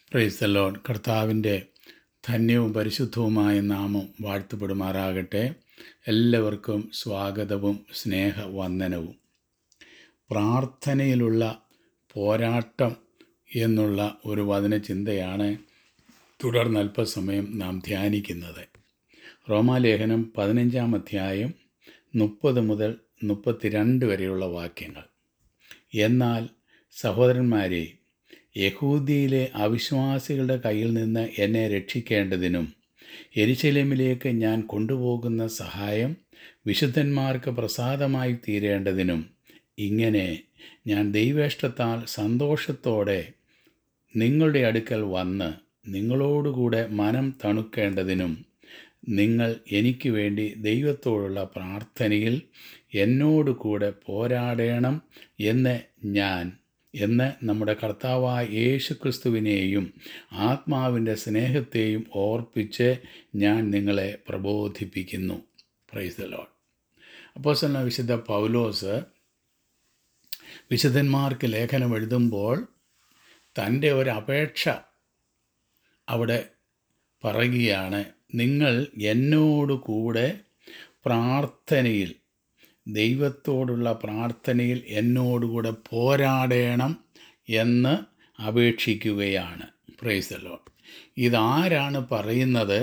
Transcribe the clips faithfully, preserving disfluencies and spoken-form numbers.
Price the Lord. കർത്താവിൻ്റെ ധന്യവും പരിശുദ്ധവുമായ നാമം വാഴ്ത്തപ്പെടുമാറാകട്ടെ. എല്ലാവർക്കും സ്വാഗതവും സ്നേഹവന്ദനവും. പ്രാർത്ഥനയിലുള്ള പോരാട്ടം എന്നുള്ള ഒരു വചനചിന്തയാണ് തുടർന്ന് അല്പസമയം നാം ധ്യാനിക്കുന്നത്. റോമാലേഖനം പതിനഞ്ചാം അധ്യായം മുപ്പത് മുതൽ മുപ്പത്തിരണ്ട് വരെയുള്ള വാക്യങ്ങൾ. എന്നാൽ സഹോദരന്മാരെ, യഹൂദിയിലെ അവിശ്വാസികളുടെ കയ്യിൽ നിന്ന് എന്നെ രക്ഷിക്കേണ്ടതിനും യെരുശലേമിലേക്ക് ഞാൻ കൊണ്ടുപോകുന്ന സഹായം വിശുദ്ധന്മാർക്ക് പ്രസാദമായി തീരേണ്ടതിനും ഇങ്ങനെ ഞാൻ ദൈവേഷ്ടത്താൽ സന്തോഷത്തോടെ നിങ്ങളുടെ അടുക്കൽ വന്ന് നിങ്ങളോടുകൂടെ മനം തണുക്കേണ്ടതിനും നിങ്ങൾ എനിക്ക് വേണ്ടി ദൈവത്തോടുള്ള പ്രാർത്ഥനയിൽ എന്നോട് കൂടെ പോരാടേണം എന്ന് ഞാൻ എന്ന് നമ്മുടെ കർത്താവായ യേശുക്രിസ്തുവിനെയും ആത്മാവിൻ്റെ സ്നേഹത്തെയും ഓർപ്പിച്ച് ഞാൻ നിങ്ങളെ പ്രബോധിപ്പിക്കുന്നു. Price the Lord. അപ്പോസ്തലനായ വിശുദ്ധ പൗലോസ് വിശുദ്ധന്മാർക്ക് ലേഖനം എഴുതുമ്പോൾ തൻ്റെ ഒരു അപേക്ഷ അവിടെ പറയുകയാണ്. നിങ്ങൾ എന്നോട് കൂടെ പ്രാർത്ഥനയിൽ, ദൈവത്തോടുള്ള പ്രാർത്ഥനയിൽ എന്നോടുകൂടെ പോരാടേണം എന്ന് അപേക്ഷിക്കുകയാണ്. Praise the Lord. ഇതാരാണ് പറയുന്നത്?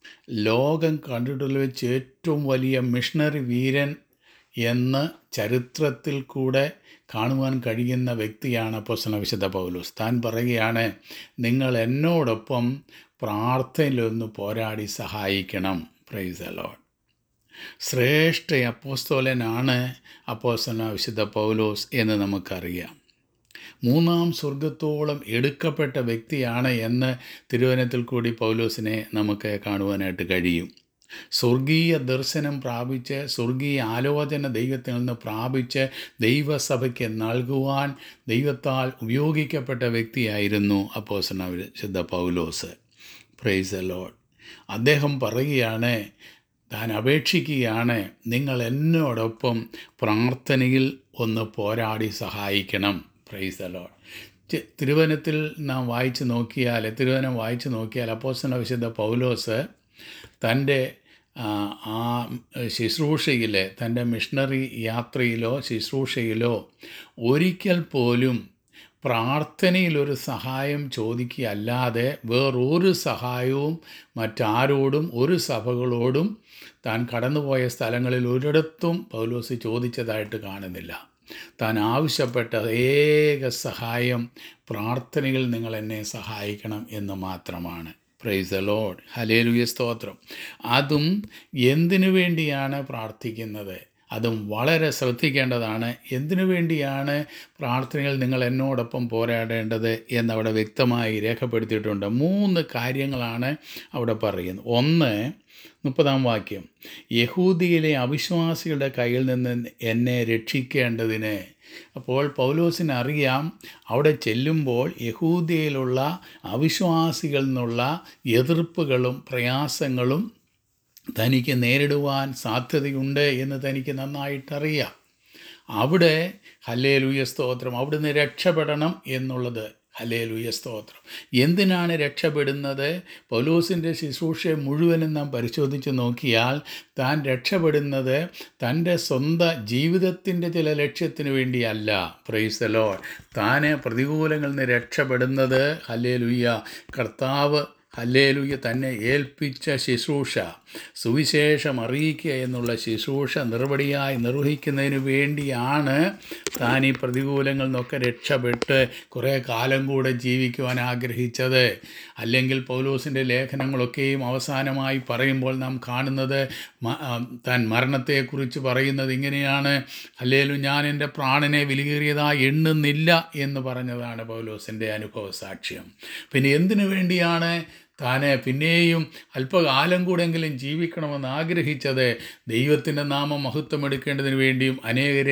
ലോകം കണ്ടിട്ടുള്ള വെച്ച് ഏറ്റവും വലിയ മിഷണറി വീരൻ എന്ന് ചരിത്രത്തിൽ കൂടെ കാണുവാൻ കഴിയുന്ന വ്യക്തിയാണ് അപ്പോസ്തലനായ വിശുദ്ധ പൗലോസ്. താൻ പറയുകയാണ്, നിങ്ങൾ എന്നോടൊപ്പം പ്രാർത്ഥനയിലൊന്ന് പോരാടി സഹായിക്കണം. Praise the Lord. ശ്രേഷ്ഠ അപ്പോസ്തലനാണ് അപ്പോസ്തലനായ വിശുദ്ധ പൗലോസ് എന്ന് നമുക്കറിയാം. മൂന്നാം സ്വർഗത്തോളം എടുക്കപ്പെട്ട വ്യക്തിയാണ് എന്ന് തിരുവചനത്തിൽ കൂടി പൗലോസിനെ നമുക്ക് കാണുവാനായിട്ട് കഴിയും. സ്വർഗീയ ദർശനം പ്രാപിച്ച്, സ്വർഗീയ ആലോചന ദൈവത്തിൽ നിന്ന് പ്രാപിച്ച് ദൈവസഭയ്ക്ക് നൽകുവാൻ ദൈവത്താൽ ഉപയോഗിക്കപ്പെട്ട വ്യക്തിയായിരുന്നു അപ്പോസ്തലനായ വിശുദ്ധ പൗലോസ്. Price the Lord. അദ്ദേഹം പറയുകയാണ്, താൻ അപേക്ഷിക്കുകയാണ്, നിങ്ങൾ എന്നോടൊപ്പം പ്രാർത്ഥനയിൽ ഒന്ന് പോരാടി സഹായിക്കണം. Praise the Lord. തിരുവചനത്തിൽ നാം വായിച്ചു നോക്കിയാൽ തിരുവചനം വായിച്ചു നോക്കിയാൽ അപ്പോസ്തലനായ വിശുദ്ധ പൗലോസ് തൻ്റെ ആ ശുശ്രൂഷയിലെ, തൻ്റെ മിഷണറി യാത്രയിലോ ശുശ്രൂഷയിലോ ഒരിക്കൽ പോലും പ്രാർത്ഥനയിലൊരു സഹായം ചോദിക്കുകയല്ലാതെ വേറൊരു സഹായവും മറ്റാരോടും ഒരു സഭകളോടും താൻ കടന്നുപോയ സ്ഥലങ്ങളിൽ ഒരിടത്തും പൗലോസ് ചോദിച്ചതായിട്ട് കാണുന്നില്ല. താൻ ആവശ്യപ്പെട്ട ഏക സഹായം പ്രാർത്ഥനയിൽ നിങ്ങൾ എന്നെ സഹായിക്കണം എന്ന് മാത്രമാണ്. Price the Lord. ഹല്ലേലൂയ, സ്തോത്രം. അതും എന്തിനു വേണ്ടിയാണ് പ്രാർത്ഥിക്കുന്നത്? അതും വളരെ ശ്രദ്ധിക്കേണ്ടതാണ്. എന്തിനു വേണ്ടിയാണ് പ്രാർത്ഥനയിൽ നിങ്ങൾ എന്നോടൊപ്പം പോരാടേണ്ടത് എന്നവിടെ വ്യക്തമായി രേഖപ്പെടുത്തിയിട്ടുണ്ട്. മൂന്ന് കാര്യങ്ങളാണ് അവിടെ പറയുന്നത്. ഒന്ന്, മുപ്പതാം വാക്യം, യഹൂദിയിലെ അവിശ്വാസികളുടെ കയ്യിൽ നിന്ന് എന്നെ രക്ഷിക്കേണ്ടതിന്. അപ്പോൾ പൗലോസിന് അറിയാം, അവിടെ ചെല്ലുമ്പോൾ യഹൂദിയയിലുള്ള അവിശ്വാസികളിൽ നിന്നുള്ള എതിർപ്പുകളും പ്രയാസങ്ങളും തനിക്ക് നേരിടുവാൻ സാധ്യതയുണ്ട് എന്ന് തനിക്ക് നന്നായിട്ടറിയാം. അവിടെ ഹല്ലേലൂയ, സ്തോത്രം, അവിടുന്ന് രക്ഷപ്പെടണം എന്നുള്ളത്. ഹല്ലേലൂയ, സ്തോത്രം. എന്തിനാണ് രക്ഷപ്പെടുന്നത്? പൗലോസിൻ്റെ ശുശ്രൂഷയെ മുഴുവനും നാം പരിശോധിച്ച് നോക്കിയാൽ താൻ രക്ഷപ്പെടുന്നത് തൻ്റെ സ്വന്തം ജീവിതത്തിൻ്റെ ചില ലക്ഷ്യത്തിന് വേണ്ടിയല്ല. Praise the Lord. താൻ പ്രതികൂലങ്ങളിൽ നിന്ന് രക്ഷപ്പെടുന്നത് ഹല്ലേലൂയ കർത്താവ് ഹല്ലേലൂയ തന്നെ ഏൽപ്പിച്ച ശുശ്രൂഷ, സുവിശേഷം അറിയിക്കുക എന്നുള്ള ശുശ്രൂഷ നിർവടിയായി നിർവഹിക്കുന്നതിന് വേണ്ടിയാണ് താൻ ഈ പ്രതികൂലങ്ങളിൽ നിന്നൊക്കെ രക്ഷപ്പെട്ട് കുറേ കാലം കൂടെ ജീവിക്കുവാൻ ആഗ്രഹിച്ചത്. അല്ലെങ്കിൽ പൗലോസിൻ്റെ ലേഖനങ്ങളൊക്കെയും അവസാനമായി പറയുമ്പോൾ നാം കാണുന്നത് താൻ മരണത്തെക്കുറിച്ച് പറയുന്നത് ഇങ്ങനെയാണ്, ഹല്ലേലൂയ, ഞാൻ എൻ്റെ പ്രാണനെ വിലയേറിയതായി എണ്ണുന്നില്ല എന്ന് പറഞ്ഞതാണ് പൗലോസിൻ്റെ അനുഭവ സാക്ഷ്യം. പിന്നെ എന്തിനു വേണ്ടിയാണ് താൻ പിന്നെയും അല്പകാലം കൂടെങ്കിലും ജീവിക്കണമെന്ന് ആഗ്രഹിച്ചത്? ദൈവത്തിൻ്റെ നാമം മഹത്വം എടുക്കേണ്ടതിന് വേണ്ടിയും അനേകരെ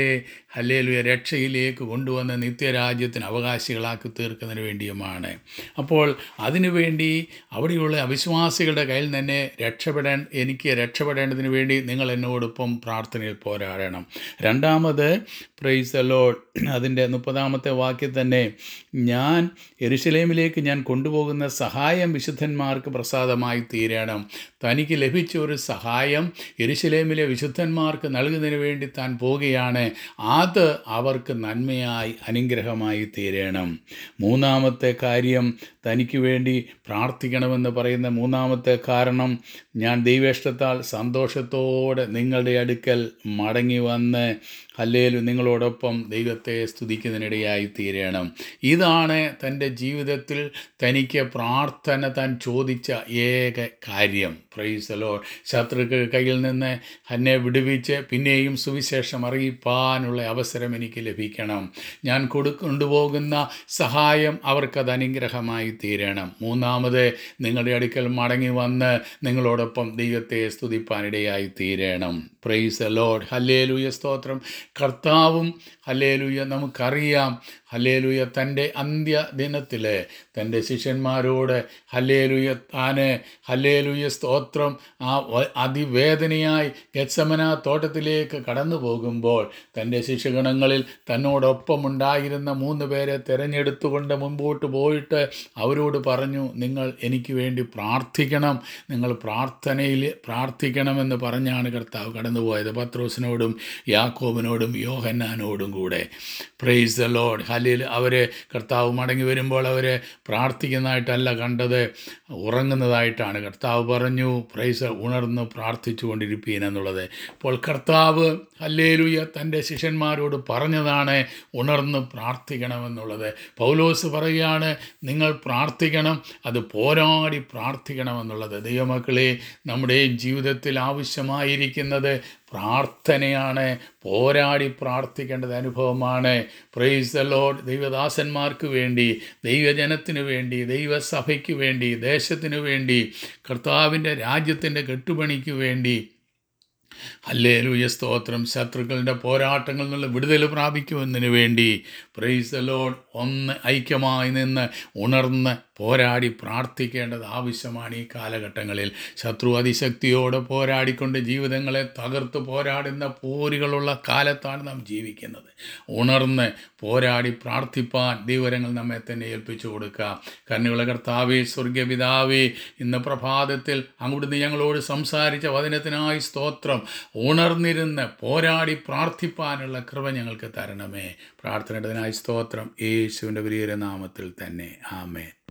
ഹല്ലേലൂയ രക്ഷയിലേക്ക് കൊണ്ടുവന്ന് നിത്യരാജ്യത്തിന് അവകാശികളാക്കി തീർക്കുന്നതിന് വേണ്ടിയുമാണ്. അപ്പോൾ അതിനുവേണ്ടി അവിടെയുള്ള അവിശ്വാസികളുടെ കയ്യിൽ തന്നെ രക്ഷപ്പെടാൻ എനിക്ക് രക്ഷപ്പെടേണ്ടതിന് വേണ്ടി നിങ്ങൾ എന്നോടൊപ്പം പ്രാർത്ഥനയിൽ പോരാടണം. രണ്ടാമത് പ്രൈസ് ദി ലോർഡ്, അതിൻ്റെ മുപ്പതാമത്തെ വാക്യം തന്നെ, ഞാൻ യെരുശലേമിലേക്ക് ഞാൻ കൊണ്ടുപോകുന്ന സഹായം വിശുദ്ധന്മാർക്ക് പ്രസാദമായി തീരണം. തനിക്ക് ലഭിച്ച ഒരു സഹായം യെരുശലേമിലെ വിശുദ്ധന്മാർക്ക് നൽകുന്നതിന് വേണ്ടി താൻ പോവുകയാണ്. അത് അവർക്ക് നന്മയായി അനുഗ്രഹമായി തീരണം. മൂന്നാമത്തെ കാര്യം, തനിക്ക് വേണ്ടി പ്രാർത്ഥിക്കണമെന്ന് പറയുന്ന മൂന്നാമത്തെ കാരണം, ഞാൻ ദൈവേഷ്ടത്താൽ സന്തോഷത്തോടെ നിങ്ങളുടെ അടുക്കൽ മടങ്ങി വന്ന് ഹല്ലേലൂയ നിങ്ങളോടൊപ്പം ദൈവത്തെ സ്തുതിക്കുന്നതിനിടയായി തീരണം. ഇതാണ് തൻ്റെ ജീവിതത്തിൽ തനിക്ക് പ്രാർത്ഥന താൻ ചോദിച്ച ഏക കാര്യം. Praise the Lord. ശത്രുക്കൾ കയ്യിൽ നിന്ന് എന്നെ വിടുവിച്ച് പിന്നെയും സുവിശേഷം അറിയിപ്പാനുള്ള അവസരം എനിക്ക് ലഭിക്കണം. ഞാൻ കൊടു കൊണ്ടുപോകുന്ന സഹായം അവർക്കത് അനുഗ്രഹമായി തീരണം. മൂന്നാമത്, നിങ്ങളുടെ അടുക്കൽ മടങ്ങി വന്ന് നിങ്ങളോടൊപ്പം ദൈവത്തെ സ്തുതിപ്പാനിടയായി തീരണം. Price the Lord. ഹല്ലേലൂയ, സ്തോത്രം. കർത്താവും ഹല്ലേലൂയ നമുക്കറിയാം, ഹല്ലേലൂയ തൻ്റെ അന്ത്യദിനത്തിൽ തൻ്റെ ശിഷ്യന്മാരോട് ഹല്ലേലൂയ താന് ഹല്ലേലൂയ സ്തോത്രം ആ അതിവേദനയായി ഗെത്സമന തോട്ടത്തിലേക്ക് കടന്നു പോകുമ്പോൾ തൻ്റെ ശിഷ്യഗണങ്ങളിൽ തന്നോടൊപ്പം ഉണ്ടായിരുന്ന മൂന്ന് പേരെ തിരഞ്ഞെടുത്തുകൊണ്ട് മുമ്പോട്ട് പോയിട്ട് അവരോട് പറഞ്ഞു, നിങ്ങൾ എനിക്ക് വേണ്ടി പ്രാർത്ഥിക്കണം, നിങ്ങൾ പ്രാർത്ഥനയിൽ പ്രാർത്ഥിക്കണമെന്ന് പറഞ്ഞാണ് കർത്താവ് കടന്നുപോയത്. പത്രോസിനോടും യാക്കോബിനോടും യോഹന്നാനോടും കൂടെ. Praise the Lord. ഹല്ലേലൂയ. അവർ കർത്താവ് മടങ്ങി വരുമ്പോൾ അവർ പ്രാർത്ഥിക്കുന്നതായിട്ടല്ല കണ്ടത്, ഉറങ്ങുന്നതായിട്ടാണ്. കർത്താവ് പറഞ്ഞു, പ്രൈസ് ഉണർന്ന് പ്രാർത്ഥിച്ചു കൊണ്ടിരിപ്പീൻ എന്നുള്ളത്. അപ്പോൾ കർത്താവ് ഹല്ലേലൂയ തൻ്റെ ശിഷ്യന്മാരോട് പറഞ്ഞതാണ് ഉണർന്ന് പ്രാർത്ഥിക്കണമെന്നുള്ളത്. പൗലോസ് പറയുകയാണ്, നിങ്ങൾ പ്രാർത്ഥിക്കണം, അത് പോരാടി പ്രാർത്ഥിക്കണമെന്നുള്ളത്. ദൈവമക്കളെ, നമ്മുടെ ജീവിതത്തിൽ ആവശ്യമായിരിക്കുന്നത് പ്രാർത്ഥനയാണ്. പോരാടി പ്രാർത്ഥിക്കേണ്ടത് അനുഭവമാണ്. Price the Lord. ദൈവദാസന്മാർക്ക് വേണ്ടി, ദൈവജനത്തിന് വേണ്ടി, ദൈവസഭയ്ക്ക് വേണ്ടി, ദേശത്തിന് വേണ്ടി, കർത്താവിൻ്റെ രാജ്യത്തിൻ്റെ കെട്ടുപണിക്ക് വേണ്ടി ഹല്ലേലൂയ സ്തോത്രം, ശത്രുക്കളുടെ പോരാട്ടങ്ങളിൽ നിന്നുള്ള വിടുതൽ പ്രാപിക്കുമെന്നതിന് വേണ്ടി പ്രൈസ് ദി ലോർഡ് ഒന്ന് ഐക്യമായി നിന്ന് ഉണർന്ന് പോരാടി പ്രാർത്ഥിക്കേണ്ടത് ആവശ്യമാണ്. ഈ കാലഘട്ടങ്ങളിൽ ശത്രു അതിശക്തിയോടെ പോരാടിക്കൊണ്ട് ജീവിതങ്ങളെ തകർത്ത് പോരാടുന്ന പോരുകളുള്ള കാലത്താണ് നാം ജീവിക്കുന്നത്. ഉണർന്ന് പോരാടി പ്രാർത്ഥിപ്പാൻ ദൈവരങ്ങൾ നമ്മെ തന്നെ ഏൽപ്പിച്ചു കൊടുക്കുക. കരുണയുള്ള കർത്താവേ, സ്വർഗപിതാവേ, ഇന്ന് പ്രഭാതത്തിൽ അവിടുന്ന് ഞങ്ങളോട് സംസാരിച്ച വചനത്തിനായി സ്തോത്രം. ഉണർന്നിരുന്ന് പോരാടി പ്രാർത്ഥിപ്പാനുള്ള കൃപ ഞങ്ങൾക്ക് തരണമേ. പ്രാർത്ഥനയുടേതിനായി സ്തോത്രം. യേശുവിൻ്റെ വലിയ നാമത്തിൽ തന്നെ. ആമേൻ.